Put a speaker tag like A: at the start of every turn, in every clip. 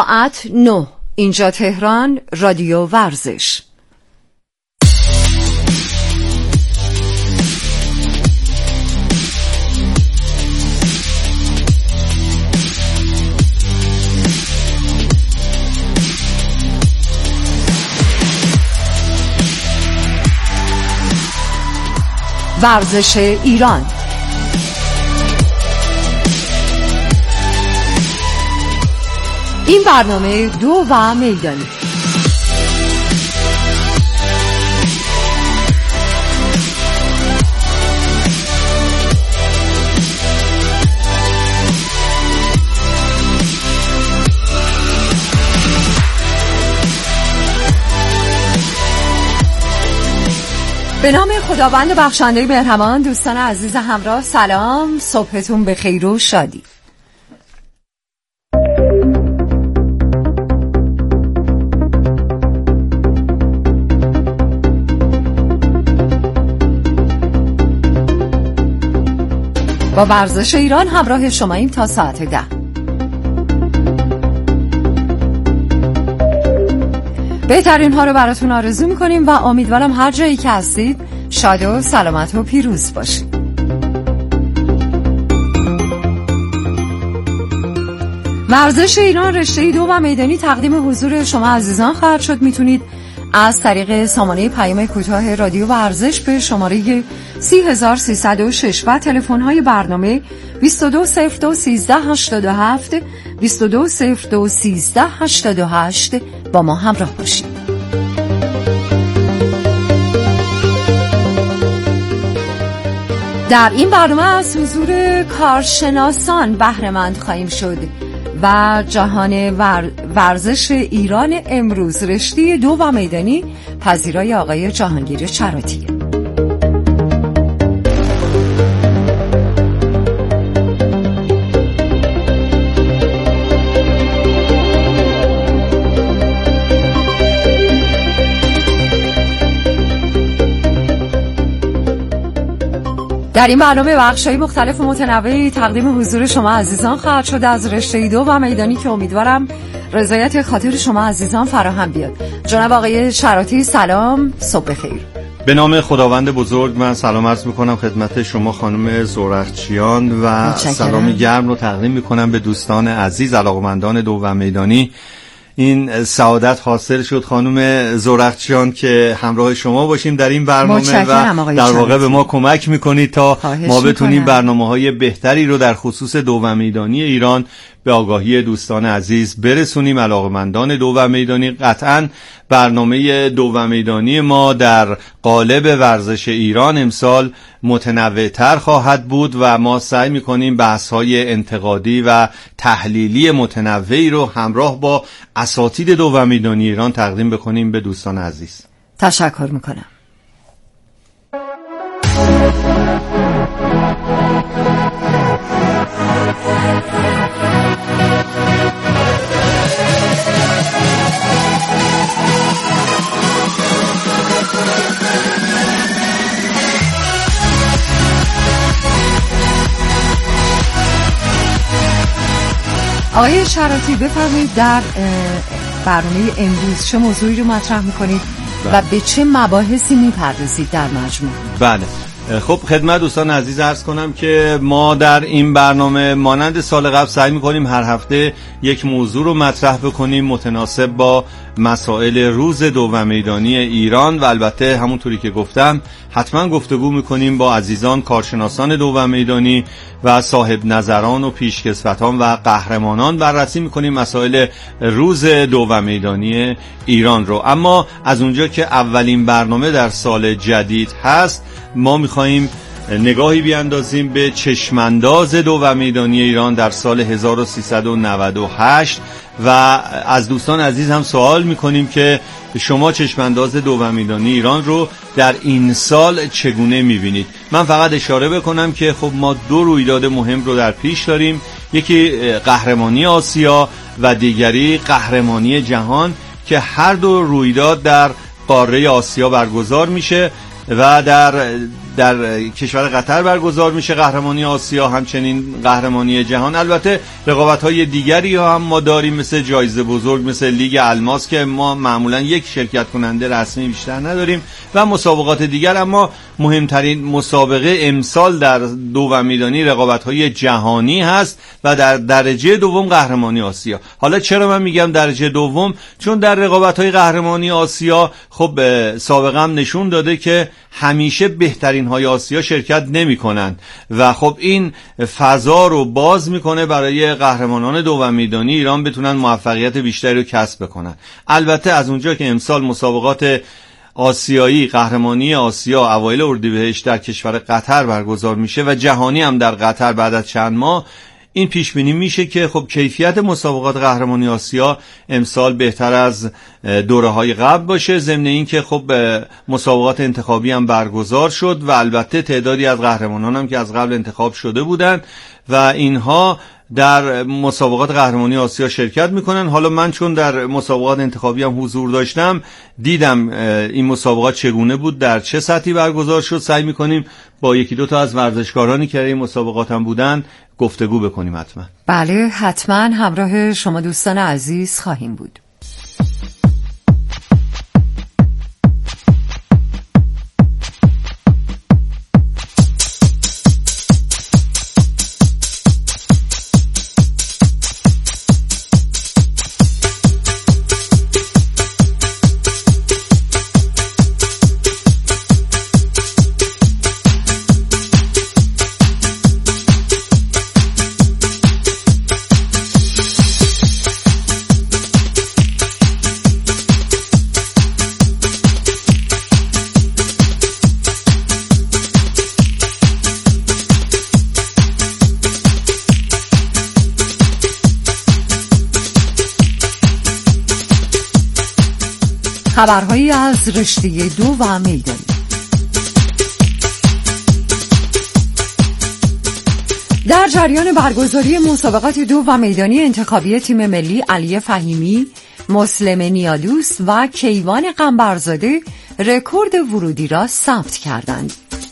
A: ساعت 9. اینجا تهران، رادیو ورزش. ورزش ایران. این برنامه دو و میدانی. به نام خداوند بخشنده مهربان. دوستان عزیز همراه، سلام، صبحتون به خیر و شادی. با ورزش ایران همراه شماییم تا ساعت 10. بهترین ها رو براتون آرزو میکنیم و امیدوارم هر جایی که هستید شاد و سلامت و پیروز باشید. ورزش ایران رشته 2 و میدانی تقدیم حضور شما عزیزان خواهد شد. میتونید از طریق سامانه پیام کوتاه رادیو ورزش به شماره 30306 و تلفن‌های برنامه 22021387 22021388 با ما همراه باشید. در این برنامه از حضور کارشناسان بهره مند خواهیم شد و جهان ورزش ایران امروز رشته 2 و میدانی پذیرای آقای جهانگیر چراتی. در این برنامه بخش‌های مختلف و متنوعی تقدیم حضور شما عزیزان خواهد شد از رشته 2 و میدانی که امیدوارم رضایت خاطر شما عزیزان فراهم بیاد. جناب آقای چراتی سلام، صبح بخیر.
B: به نام خداوند بزرگ من سلام عرض میکنم خدمت شما خانم زورخچیان و سلامی گرم رو تقدیم میکنم به دوستان عزیز علاقمندان 2 و میدانی. این سعادت حاصل شد خانم زورخچیان که همراه شما باشیم در این برنامه و در واقع به ما کمک میکنید تا ما بتونیم برنامه‌های بهتری رو در خصوص 2 و میدانی ایران به آگاهی دوستان عزیز برسونیم. علاقمندان 2 و میدانی، قطعاً برنامه 2 و میدانی ما در قالب ورزش ایران امسال متنوع‌تر خواهد بود و ما سعی می‌کنیم بحث‌های انتقادی و تحلیلی متنوعی رو همراه با اساتید 2 و میدانی ایران تقدیم بکنیم به دوستان عزیز.
A: تشکر می‌کنم. آقای چراتی بفرمایید در برنامه امروز چه موضوعی رو مطرح میکنید و به چه مباحثی میپردازید در مجموع؟
B: بله، خب خدمت دوستان عزیز عرض کنم که ما در این برنامه مانند سال قبل سعی میکنیم هر هفته یک موضوع رو مطرح بکنیم متناسب با مسائل روز 2 و میدانی ایران و البته همونطوری که گفتم حتما گفتگو میکنیم با عزیزان کارشناسان 2 و میدانی و صاحب نظران و پیشکسوتان و قهرمانان. بررسی میکنیم مسائل روز 2 و میدانی ایران رو. اما از اونجا که اولین برنامه در سال جدید هست ما میخواییم نگاهی بیاندازیم به چشمانداز 2 و میدانی ایران در سال 1398 و از دوستان عزیز هم سوال میکنیم که شما چشمانداز 2 و میدانی ایران رو در این سال چگونه میبینید؟ من فقط اشاره بکنم که خب ما 2 رویداد مهم رو در پیش داریم، یکی قهرمانی آسیا و دیگری قهرمانی جهان که هر 2 رویداد در قاره آسیا برگزار میشه و در در کشور قطر برگزار میشه، قهرمانی آسیا، همچنین قهرمانی جهان. البته رقابت‌های دیگری هم ما داریم، مثل جایزه بزرگ، مثل لیگ الماس که ما معمولا یک شرکت کننده رسمی بیشتر نداریم و مسابقات دیگر. اما مهمترین مسابقه امسال در دوم میدانی رقابت‌های جهانی هست و در درجه دوم قهرمانی آسیا. حالا چرا من میگم درجه دوم؟ چون در رقابت‌های قهرمانی آسیا خب سابقه هم نشون داده که همیشه بهترین های آسیا شرکت نمی‌کنند و خب این فضا رو باز میکنه برای قهرمانان دوم میدانی ایران بتونن موفقیت بیشتری رو کسب بکنن. البته از اونجا که امسال مسابقات آسیایی، قهرمانی آسیا اوایل اردیبهشت در کشور قطر برگزار میشه و جهانی هم در قطر بعد از چند ماه، این پیش بینی میشه که خب کیفیت مسابقات قهرمانی آسیا امسال بهتر از دوره‌های قبل باشه. ضمن این که خب مسابقات انتخابی هم برگزار شد و البته تعدادی از قهرمانان هم که از قبل انتخاب شده بودند و اینها در مسابقات قهرمانی آسیا شرکت میکنن. حالا من چون در مسابقات انتخابی هم حضور داشتم، دیدم این مسابقات چگونه بود، در چه سطحی برگزار شد. سعی میکنیم با یکی دو تا از ورزشکارانی که این مسابقات هم بودن گفتگو بکنیم. حتما
A: بله، حتما همراه شما دوستان عزیز خواهیم بود. خبرهایی از رشته دو و میدانی. در جریان برگزاری مسابقات دو و میدانی انتخابی تیم ملی، علی فهیمی، مسلم نیادوس و کیوان قنبرزاده رکورد ورودی را ثبت کردند.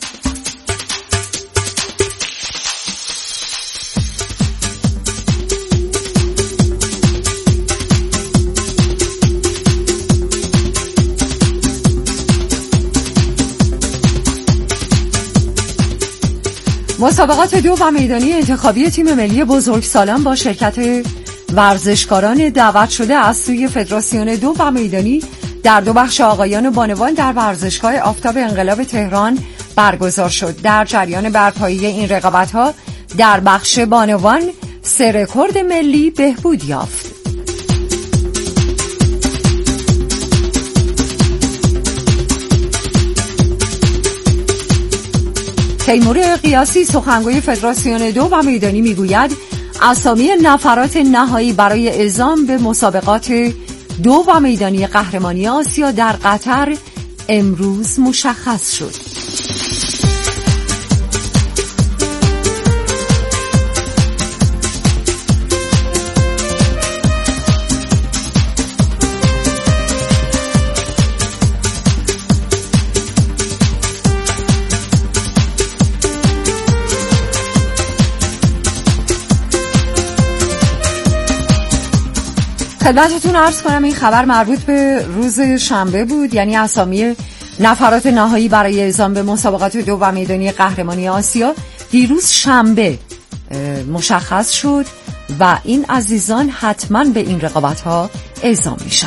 A: مسابقات دو و میدانی انتخابی تیم ملی بزرگسالان با شرکت ورزشکاران دعوت شده از سوی فدراسیون دو و میدانی در دو بخش آقایان و بانوان در ورزشگاه آفتاب انقلاب تهران برگزار شد. در جریان برپایی این رقابت‌ها در بخش بانوان 3 رکورد ملی بهبود یافت. تیمور قیاسی سخنگوی فدراسیون دو و میدانی میگوید اسامی نفرات نهایی برای اعزام به مسابقات دو و میدانی قهرمانی آسیا در قطر امروز مشخص شد. خدمتتون عرض کنم این خبر مربوط به روز شنبه بود، یعنی اسامی نفرات نهایی برای اعزام به مسابقات دو و میدانی قهرمانی آسیا دیروز شنبه مشخص شد و این عزیزان حتما به این رقابت‌ها اعزام میشن.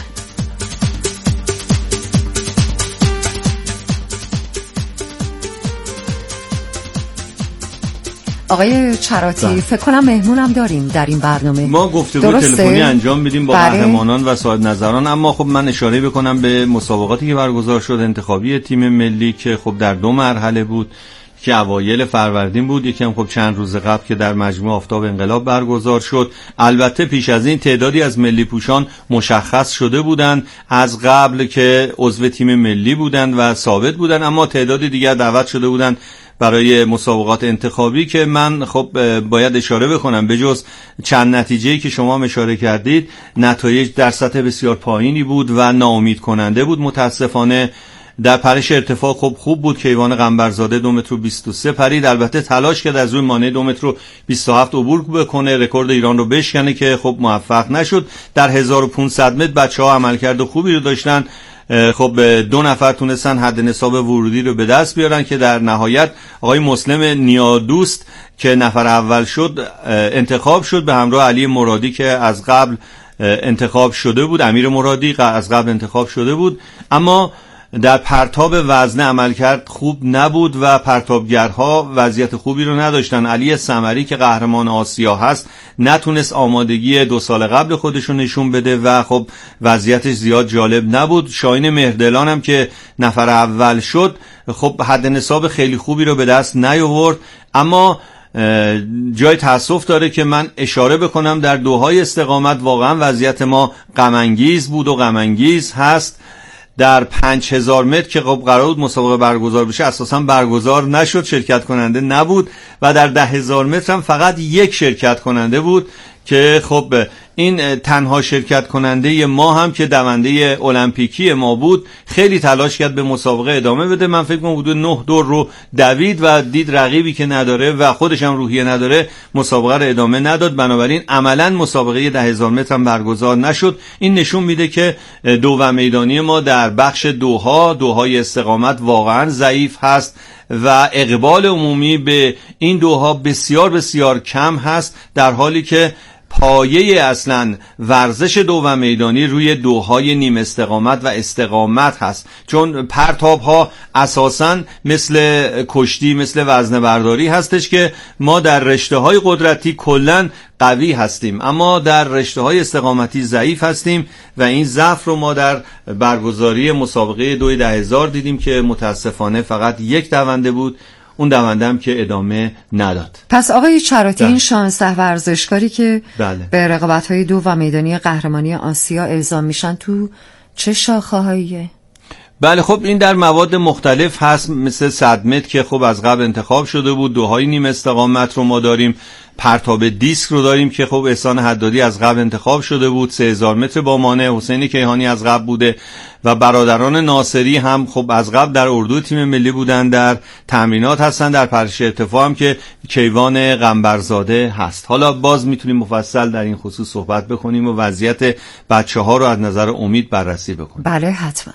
A: آقای چراتی، فکر کنم مهمونم داریم در این برنامه.
B: ما گفتگو تلفنی انجام میدیم با قهرمانان و صاحب نظران، اما خب من اشاره بکنم به مسابقاتی که برگزار شد انتخابی تیم ملی که خب در 2 مرحله بود که اوایل فروردین بود، یکی هم خب چند روز قبل که در مجمع آفتاب انقلاب برگزار شد. البته پیش از این تعدادی از ملی پوشان مشخص شده بودند از قبل که عضو تیم ملی بودند و ثابت بودند، اما تعداد دیگر دعوت شده بودند برای مسابقات انتخابی که من خب باید اشاره بکنم به جز چند نتیجه‌ای که شما اشاره کردید، نتایج در سطح بسیار پایینی بود و ناامید کننده بود. متاسفانه در پرش ارتفاع خوب بود. کیوان قنبرزاده 2 متر و 23 پرید. البته تلاش کرد از روی مانع 2 متر و 27 عبور بکنه، رکورد ایران رو بشکنه که خب موفق نشد. در 1500 متر بچه‌ها عملکرد خوبی رو داشتن. خب 2 نفر تونستن حد نصاب ورودی رو به دست بیارن که در نهایت آقای مسلم نیادوست که نفر اول شد انتخاب شد به همراه علی مرادی که از قبل انتخاب شده بود. امیر مرادی از قبل انتخاب شده بود، اما در پرتاب وزنه عملکرد خوب نبود و پرتابگرها وضعیت خوبی رو نداشتن. علی سمری که قهرمان آسیا هست نتونست آمادگی 2 سال قبل خودش رو نشون بده و خب وضعیتش زیاد جالب نبود. شاهین مهردلان هم که نفر اول شد خب حد نصاب خیلی خوبی رو به دست نیاورد، اما جای تأسف داره که من اشاره بکنم در دوهای استقامت واقعا وضعیت ما غم انگیز بود و غم انگیز هست. در 5000 متر که خب قرار بود مسابقه برگزار بشه اساسا برگزار نشد، شرکت کننده نبود و در 10000 متر هم فقط 1 شرکت کننده بود که خب این تنها شرکت کننده ما هم که دونده المپیکی ما بود خیلی تلاش کرد به مسابقه ادامه بده. من فکر کنم حدود 9 دور رو دوید و دید رقیبی که نداره و خودش هم روحیه نداره مسابقه رو ادامه نداد، بنابراین عملا مسابقه 10000 متر هم برگزار نشد. این نشون میده که دو میدانی ما در بخش دوهای استقامت واقعا ضعیف هست و اقبال عمومی به این دوها بسیار بسیار کم هست، در حالی که پایه اصلا ورزش دو میدانی روی دوهای نیم استقامت و استقامت هست، چون پرتاب ها اساسا مثل کشتی مثل وزنه برداری هستش که ما در رشته های قدرتی کلن قوی هستیم اما در رشته های استقامتی ضعیف هستیم و این ضعف رو ما در برگزاری مسابقه 2 دیدیم که متاسفانه فقط 1 دونده بود، اون دونده هم که ادامه نداد.
A: پس آقای چراتی این 16 ورزشکاری که به رقابت‌های 2 میدانی قهرمانی آسیا اعزام میشن تو چه شاخه‌هاییه؟
B: بله خب این در مواد مختلف هست، مثل 100 متر که خب از قبل انتخاب شده بود، دوهای نیم استقامت رو ما داریم، پرتاب دیسک رو داریم که خب احسان حدادی از قبل انتخاب شده بود، 3000 متر با مانع حسین کیهانی از قبل بوده و برادران ناصری هم خب از قبل در اردو تیم ملی بودن، در تمرینات هستن. در پرش ارتفاع هم که کیوان قنبرزاده هست. حالا باز میتونیم مفصل در این خصوص صحبت بکنیم و وضعیت بچه‌ها رو از نظر امید بررسی بکنیم.
A: بله حتما.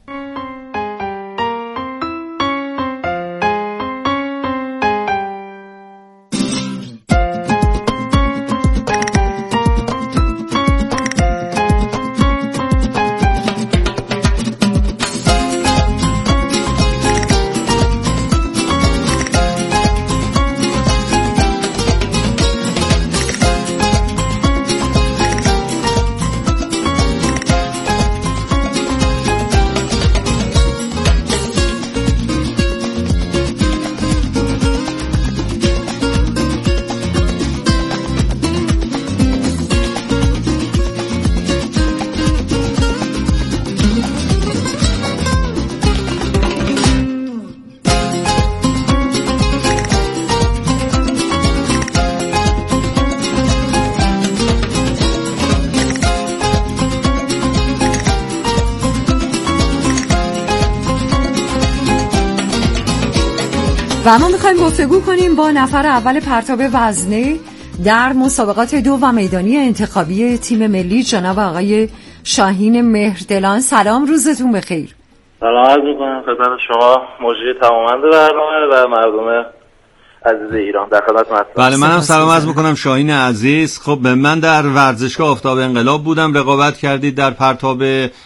A: و ما میخوایم گفتگو کنیم با نفر اول پرتاب وزنه در مسابقات 2 میدانی انتخابی تیم ملی، جناب آقای شاهین مهردلان. سلام، روزتون بخیر.
C: سلام عرض میکنم خدمت شما مجری تمامند برنامه و مردم عزیز ایران. در خدمت هستم.
B: بله منم سلام عرض میکنم شاهین عزیز. خب من در ورزشگاه آفتاب انقلاب بودم، رقابت کردید در پرتاب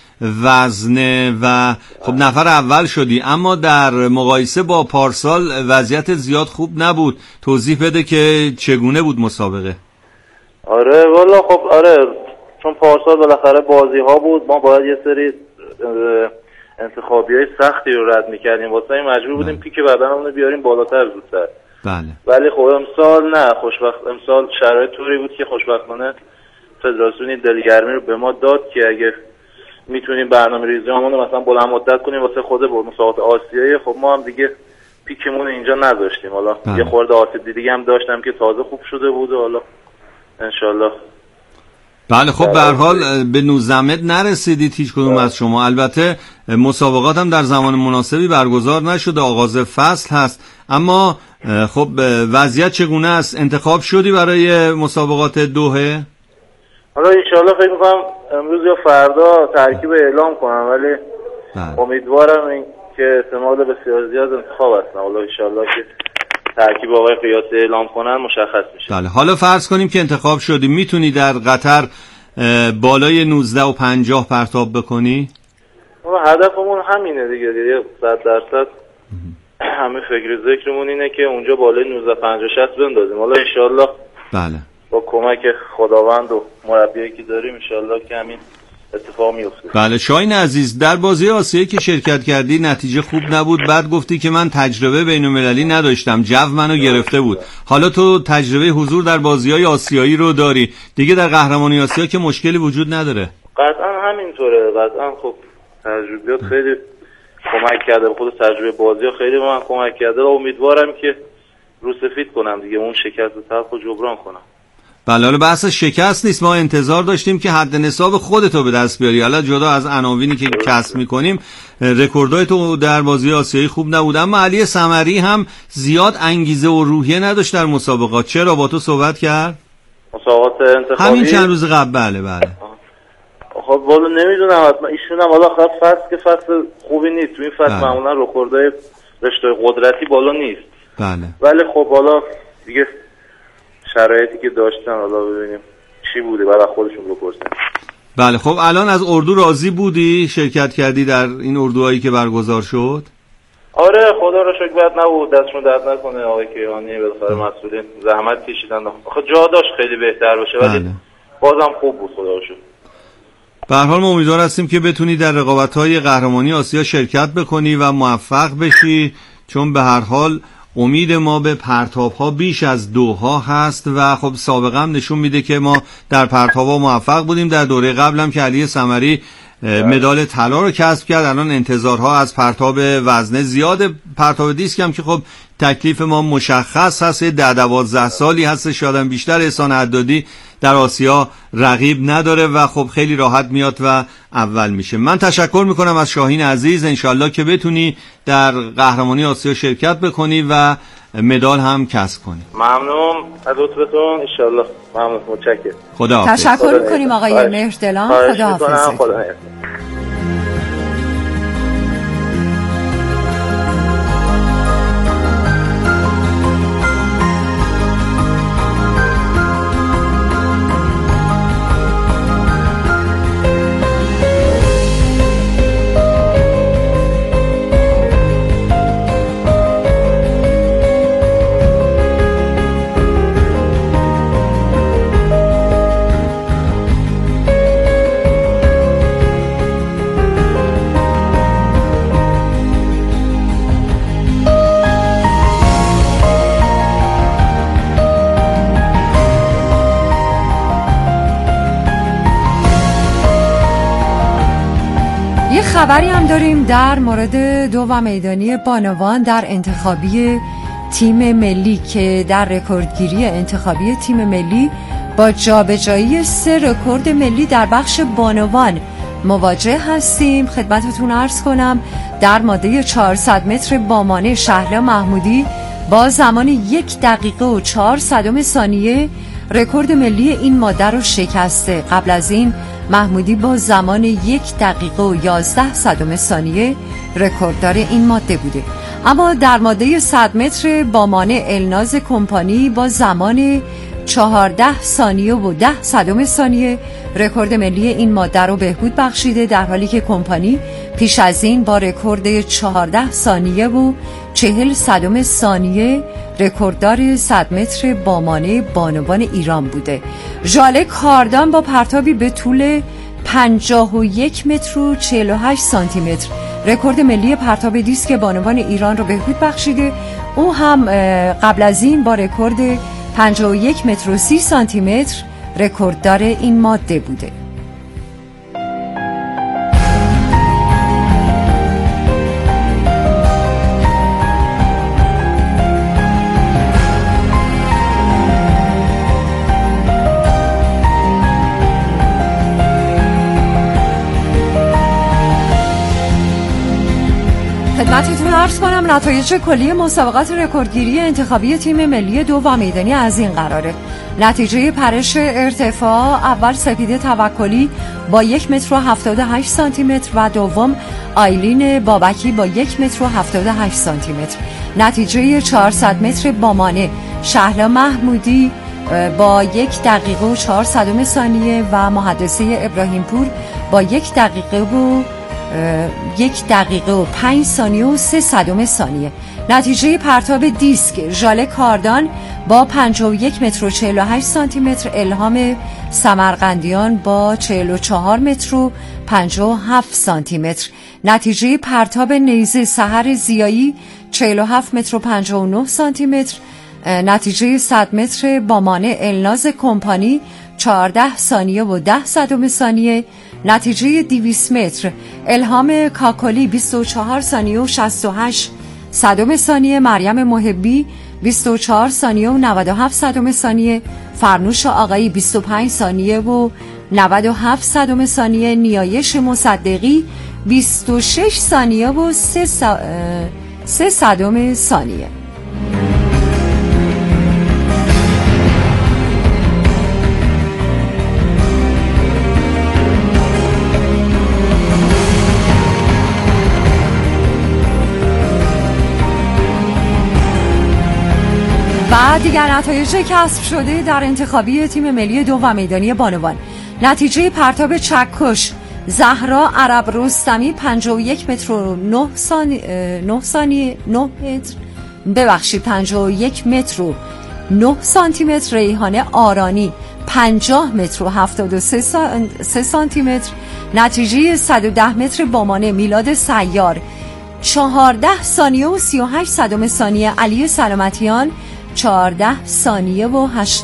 B: وزنه و خب نفر اول شدی، اما در مقایسه با پارسال وضعیت زیاد خوب نبود. توضیح بده که چگونه بود مسابقه؟
C: آره والا خب آره، چون پارسال بالاخره بازی ها بود، ما باید یه سری انتخابی های سختی رو رد میکردیم، واسه این مجبور بودیم پیک بدنمون رو بیاریم بالاتر زودتر.
B: بله.
C: ولی خب امسال نه، امسال شرایط طوری بود که خوشبختانه فدراسیون دلگرمی رو به ما داد که اگه میتونیم برنامه ریزیمون رو مثلا بلند مدت کنیم واسه خود مسابقات آسیایی، خب ما هم دیگه پیکمون اینجا نذاشتیم. حالا یه خورده آسیب دیگه هم داشتم که تازه خوب شده بود و حالا انشالله
B: بله خب به هر حال به 19 متر نرسیدید هیچ کدوم از شما. البته مسابقات هم در زمان مناسبی برگزار نشده، آغاز فصل هست، اما خب وضعیت چگونه است؟ انتخاب شدی برای مسابقات دوحه؟
C: حالا انشالله فکر میکنم امروز یا فردا ترکیب اعلام کنم، ولی امیدوارم این که احتمال بسیار زیاد انتخاب هست. حالا انشالله که ترکیب آقای قیاسی اعلام کنن مشخص میشه.
B: بله حالا فرض کنیم که انتخاب شدی، میتونی در قطر بالای 19 و 50 پرتاب بکنی؟
C: هدفمون همینه دیگه 100% همه فکر ذکرمون اینه که اونجا بالای 19 50 60 بندازیم. حالا انشالله
B: بله
C: با کمک خداوند و مربیایی که داریم انشالله که همین اتفاق میفته.
B: بله شاهین عزیز، در بازی آسیایی که شرکت کردی نتیجه خوب نبود، بعد گفتی که من تجربه بین‌المللی نداشتم، جو منو گرفته بود. حالا تو تجربه حضور در بازی‌های آسیایی رو داری دیگه، در قهرمانی آسیا که مشکلی وجود نداره؟
C: قطعا همینطوره، قطعا خب تجربیات خیلی کمک کرده، خود تجربه بازی‌ها خیلی به من کمک کرده و امیدوارم که رو سفید کنم دیگه، اون شکست تلخ رو جبران کنم.
B: بله حالا بحث شکست نیست، ما انتظار داشتیم که حد نصاب خودتو به دست بیاری. حالا جدا از عناوینی که کسب می‌کنیم، رکوردای تو در بازی آسیایی خوب نبود، اما علی سمری هم زیاد انگیزه و روحیه نداشت در مسابقات. چرا با تو صحبت کرد؟
C: مسابقات انتخابی
B: همین چند روز قبل. بله
C: خب والا نمیدونم، حتما ایشون هم حالا خب فصل که فصل خوبی نیست، تو این فصل معمولا رکوردای رشته قدرتی بالا نیست.
B: بله
C: ولی خب حالا دیگه شرایطی که داشتن حالا ببینیم چی بوده، بعد خودشون بپرسن.
B: بله خب الان از اردو راضی بودی؟ شرکت کردی در این اردوهایی که برگزار شد؟
C: آره خدا رو شکر بد نبود، دستشون درد نکنه آقای کیهانی، بالاخره مسئولین زحمت کشیدن، خب جا داشت خیلی بهتر بشه ولی بازم خوب بود خدا رو شکر.
B: به هر حال ما امیدوار هستیم که بتونی در رقابت‌های قهرمانی آسیا شرکت بکنی و موفق بشی، چون به هر حال امید ما به پرتاب‌ها بیش از دوها هست و خب سابقه هم نشون میده که ما در پرتاب‌ها موفق بودیم. در دوره قبل هم که علی سمری مدال طلا رو کسب کرد، الان انتظارها از پرتاب وزنه زیاده. پرتاب دیسک هم که خب تکلیف ما مشخص هست، 10-12 سالی هست، شاید بیشتر. احسان عدادی در آسیا رقیب نداره و خب خیلی راحت میاد و اول میشه. من تشکر میکنم از شاهین عزیز، انشالله که بتونی در قهرمانی آسیا شرکت بکنی و مدال هم کسب کنی.
C: ممنون از لطفتون، انشالله. ممنون، متشکرم.
B: خداحافظ.
A: تشکر میکنیم آقای مهردلان. خداحافظ. خبری هم داریم در مورد دوم میدانی بانوان در انتخابی تیم ملی که در رکوردگیری انتخابی تیم ملی با جابجایی 3 رکورد ملی در بخش بانوان مواجه هستیم. خدمتتون عرض کنم در ماده 400 متر بامانه شهلا محمودی با زمان 1 دقیقه و 4 ثانیه رکورد ملی این ماده رو شکسته. قبل از این محمودی با زمان 1 دقیقه و 11 ثانیه رکورددار این ماده بوده. اما در ماده 100 متر بامانه الناز کمپانی با زمان 14 ثانیه و 10 ثانیه رکورد ملی این ماده رو بهبود بخشیده، در حالی که کمپانی پیش از این با رکورد 14 ثانیه و 40 ثانیه رکورددار 100 متر بامانه بانوان ایران بوده. ژاله کاردان با پرتابی به طول 51 متر و 48 سانتی متر رکورد ملی پرتاب دیسک بانوان ایران رو بهبود بخشیده. او هم قبل از این با رکورد 51 متر و 30 سانتی متر رکورددار این ماده بوده. خدمتتون عرض کنم نتایج کلی مسابقات رکوردگیری انتخابی تیم ملی 2 و میدانی از این قراره. نتیجه پرش ارتفاع: اول سپیده توکلی با 1 متر و 78 سانتی متر و دوم آیلین بابکی با 1 متر و 78 سانتی متر. نتیجه 400 متر بامانه: شهلا محمودی با 1 دقیقه و 4 ثانیه و محدثه ابراهیم پور با 1 دقیقه و 5 ثانیه و 3 ثانیه. نتیجه پرتاب دیسک: ژاله کاردان با 51 متر و 48 سانتی متر، الهام سمرقندیان با 44 متر و 57 سانتی متر. نتیجه پرتاب نیزه: سحر زیایی 47 متر و 59 سانتی متر. نتیجه 100 متر بامانه: الناز کمپانی 14 ثانیه و 10 ثانیه. نتیجه 200 متر: الهام کاکلی 24 ثانیه و 68 ثانیه، مریم محبی 24 ثانیه و 97 ثانیه، فرنوش آقایی 25 ثانیه و 97 ثانیه، نیایش مصدقی 26 ثانیه و 3 ثانیه. و دیگر نتایج کسب شده در انتخابی تیم ملی 2 و میدانی بانوان: نتیجه پرتاب چکش: زهرا عرب رستمی 51 متر و 51 متر و 9 سانتی متر، ریحانه آرانی 50 متر و 73 سانتی متر. نتیجه 110 متر بامانه: میلاد سیار 14 ثانیه و 38 ثانیه، علی سلامتیان 14 ثانیه و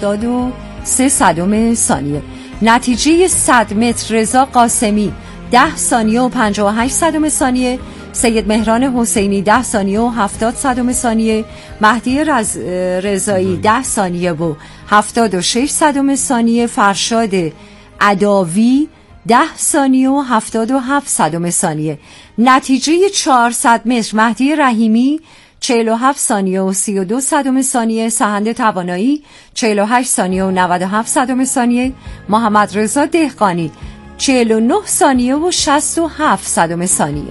A: 83 ثانیه. نتیجه 100 متر: رضا قاسمی 10 ثانیه و 58 ثانیه، سید مهران حسینی 10 ثانیه و 70 ثانیه، مهدی رضایی 10 ثانیه و 76 ثانیه، فرشاد عداوی 10 ثانیه و 77 ثانیه. نتیجه 400 متر: مهدی رحیمی 47 ثانیه و 32 ثانیه، سهند توانایی 48 ثانیه و 97 ثانیه، محمد رضا دهقانی 49 ثانیه و 67 ثانیه.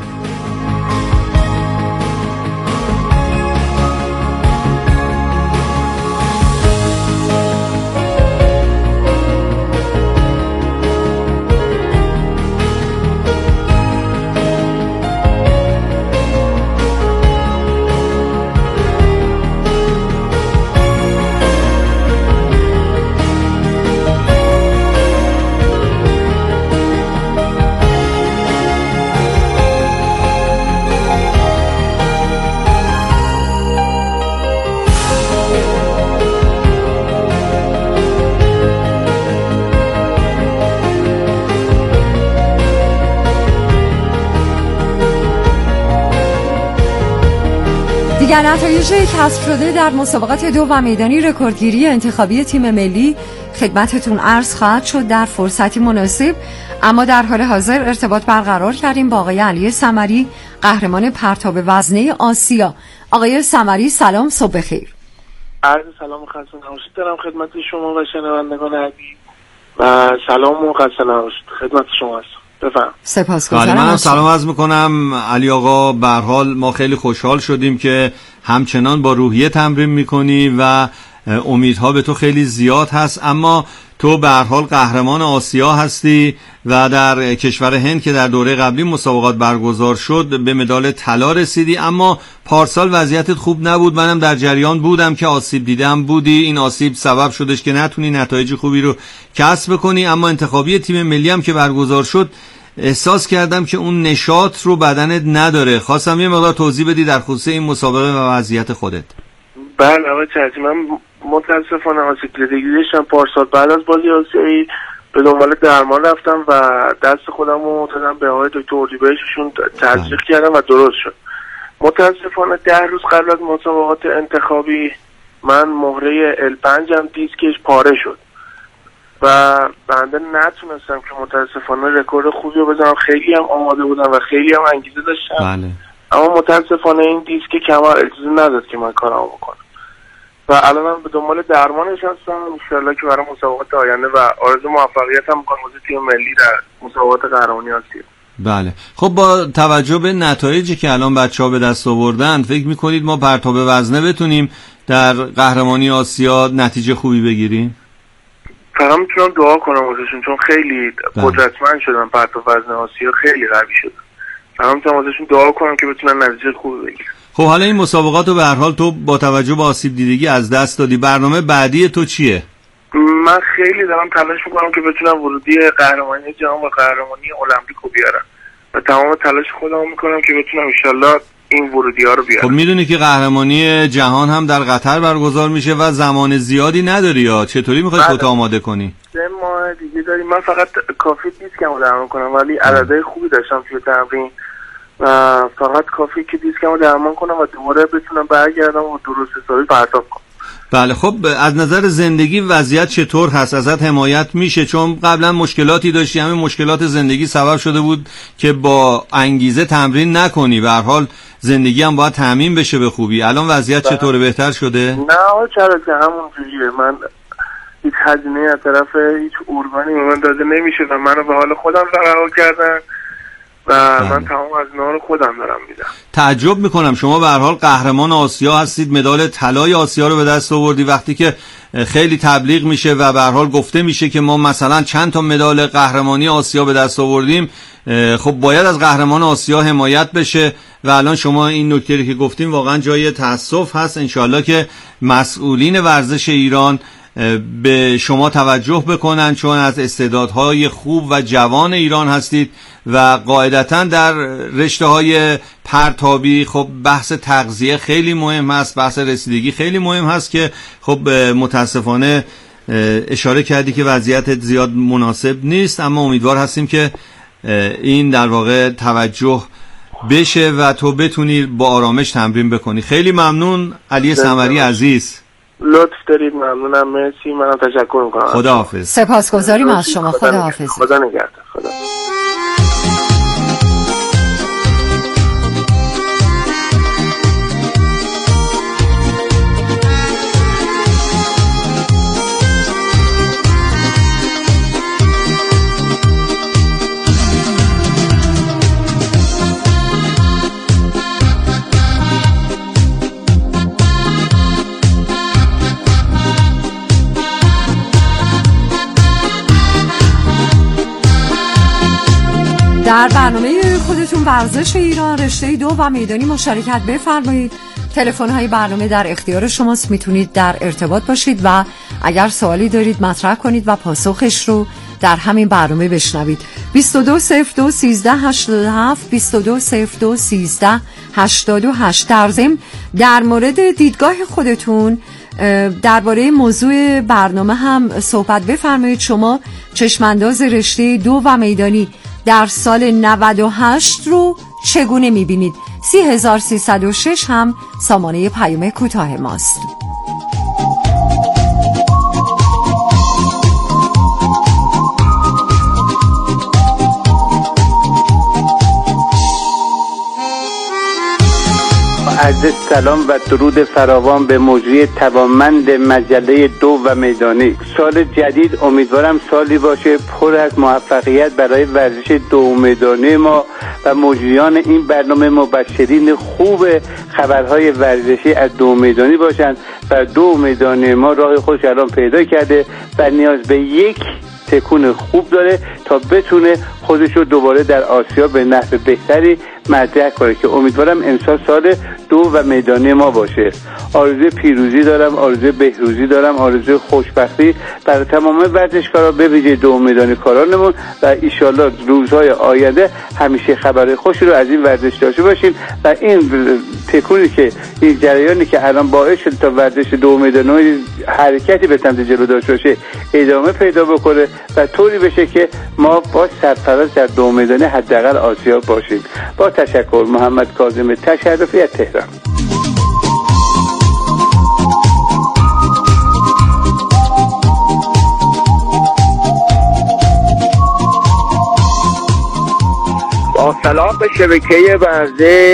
A: دیگر نتایج کسب شده در مسابقات 2 و میدانی رکوردگیری انتخابی تیم ملی خدمتتون عرض خواهد شد در فرصتی مناسب، اما در حال حاضر ارتباط برقرار کردیم با آقای علی سمری، قهرمان پرتاب وزنه آسیا. آقای سمری سلام، صبح بخیر.
D: عرض سلام و خسته نباشید دارم خدمت شما و شنوندگان عزیز و سلام و خسته نباشید خدمت شما هستم. بفرمایید.
A: سپاسگزارم.
B: من سلام عرض میکنم علی آقا. به هر حال ما خیلی خوشحال شدیم که همچنان با روحیه تمرین میکنی و امیدها به تو خیلی زیاد هست، اما تو به هر حال قهرمان آسیا هستی و در کشور هند که در دوره قبلی مسابقات برگزار شد به مدال طلا رسیدی، اما پارسال وضعیتت خوب نبود. منم در جریان بودم که آسیب دیدم بودی، این آسیب سبب شدش که نتونی نتایج خوبی رو کسب کنی، اما انتخابی تیم ملی هم که برگزار شد احساس کردم که اون نشاط رو بدنت نداره. خواستم یه مقدار توضیح بدی در خصوص این مسابقه و وضعیت خودت.
D: بله آقای چرچی، من متاسفانه آسیب دیدگی داشتم پارسال. بعد از بازی آسیایی به دنبال درمان رفتم و دست خودم رو دادم به آقای دکتر اردیبهشتشون تزریق کردم و درست شد. متاسفانه 10 روز قبل از مسابقات انتخابی من مهره L5 دیسکش پاره شد و بنده نتونستم که متاسفانه رکورد خوبی رو بزنم. خیلی هم آماده بودم و خیلی هم انگیزه داشتم.
B: بله.
D: اما متاسفانه این دیسک کمر اجازه نداد که من کارامو بکنم و الان من به دنبال درمانش هستم ان شاءالله که برای مسابقات آینده و آرزو موفقیت هم می‌کنم واسه تیم ملی در مسابقات قهرمانی آسیا.
B: بله خب با توجه به نتایجی که الان بچه‌ها به دست آوردن فکر می‌کنید ما پرتاب وزنه بتونیم در قهرمانی آسیا نتیجه خوبی بگیریم؟
D: فقط میتونم دعا کنم واسهشون چون خیلی قدرتمند شدن، پرتاب وزنه آسیا خیلی قوی شدن. فقط میتونم واسهشون دعا کنم که بتونن نتیجه خوبی بگیرن.
B: خب حالا این مسابقات رو به هر حال تو با توجه به آسیب دیدگی از دست دادی، برنامه بعدی تو چیه؟
D: من خیلی دارم تلاش میکنم که بتونم ورودی قهرمانی جهان و قهرمانی المپیک رو بیارم و تمام تلاش خودم میکنم که بتونم ان شاءالله این ورودی‌ها رو بیارم.
B: خب میدونی که قهرمانی جهان هم در قطر برگزار میشه و زمان زیادی نداری یا چطوری میخوای خودت آماده کنی؟
D: 3 ماه دیگه داریم. من فقط کافی دیسکمو درمان کنم ولی عددهای خوبی داشتم توی تمرین و فقط کافی که دیسکمو درمان کنم و دوباره بتونم برگردم و درست حسابی پرتاب کنم.
B: بله خب از نظر زندگی وضعیت چطور هست؟ ازت حمایت میشه؟ چون قبلا مشکلاتی داشتی، همین مشکلات زندگی سبب شده بود که با انگیزه تمرین نکنی. به هر حال زندگی هم باید تامین بشه به خوبی. الان وضعیت چطوره؟ بهتر شده؟
D: نه چرا که همون جوریه. من هیچ هزینه از طرف هیچ ارگانی به من داده نمیشه و منو به حال خودم رها کردن و من تمام از اینا رو خودم دارم میدم.
B: تعجب میکنم شما به هر حال قهرمان آسیا هستید، مدال طلای آسیا رو به دست آوردی، وقتی که خیلی تبلیغ میشه و به هر حال گفته میشه که ما مثلا چند تا مدال قهرمانی آسیا به دست آوردیم، خب باید از قهرمان آسیا حمایت بشه و الان شما این نکته‌ای که گفتیم واقعا جای تأسف هست. انشالله که مسئولین ورزش ایران به شما توجه بکنن چون از استعدادهای خوب و جوان ایران هستید و قاعدتا در رشته‌های پرتابی خب بحث تغذیه خیلی مهم هست، بحث رسیدگی خیلی مهم هست که خب متاسفانه اشاره کردی که وضعیت زیاد مناسب نیست، اما امیدوار هستیم که این در واقع توجه بشه و تو بتونی با آرامش تمرین بکنی. خیلی ممنون علی سمری عزیز.
D: لطف دارید، ممنونم، مرسی. منم تشکر میکنم.
B: خداحافظ.
A: سپاسگزاریم از شما. خداحافظ.
D: خدا نگهدار. خدا.
A: در برنامه خودتون ورزش ایران رشته 2 و میدانی مشارکت بفرمایید. تلفن‌های برنامه در اختیار شماست، میتونید در ارتباط باشید و اگر سوالی دارید مطرح کنید و پاسخش رو در همین برنامه بشنوید. 2202 1387 2202 1388. در ضمن در مورد دیدگاه خودتون درباره موضوع برنامه هم صحبت بفرمایید. شما چشمانداز رشته 2 و میدانی در سال 98 رو چگونه میبینید؟ 3306 هم سامانه پیام کوتاه ماست.
E: عرض سلام و درود فراوان به مجری توانمند مجله 2 و میدانی. سال جدید امیدوارم سالی باشه پر از موفقیت برای ورزش 2 و میدانی ما و مجریان این برنامه مبشرین خوب خبرهای ورزشی از 2 و میدانی باشند و 2 و میدانی ما راه خودش الان پیدا کرده و نیاز به یک تکون خوب داره تا بتونه خودش رو دوباره در آسیا به نحو بهتری مطرح کنه که امیدوارم امسال سال 2 و میدانی ما باشه. آرزوی پیروزی دارم، آرزوی بهروزی دارم، آرزوی خوشبختی برای تمام ورزشکارا به ویژه 2 و میدانی کارانمون و ایشالله روزهای آینده همیشه خبر خوشی رو از این ورزش داشته باشیم و این تکونی که این جریانی که الان باعث شد تا ورزش 2 و میدانی حرکتی به سمت جلو داشته باشه ادامه پیدا بکنه و طوری بشه که ما با سرفراز در 2 و میدانی حداقل آسیا باشیم. با تشکر. محمد کاظم تشرفی از تهران.
F: با سلام به شبکه ورزش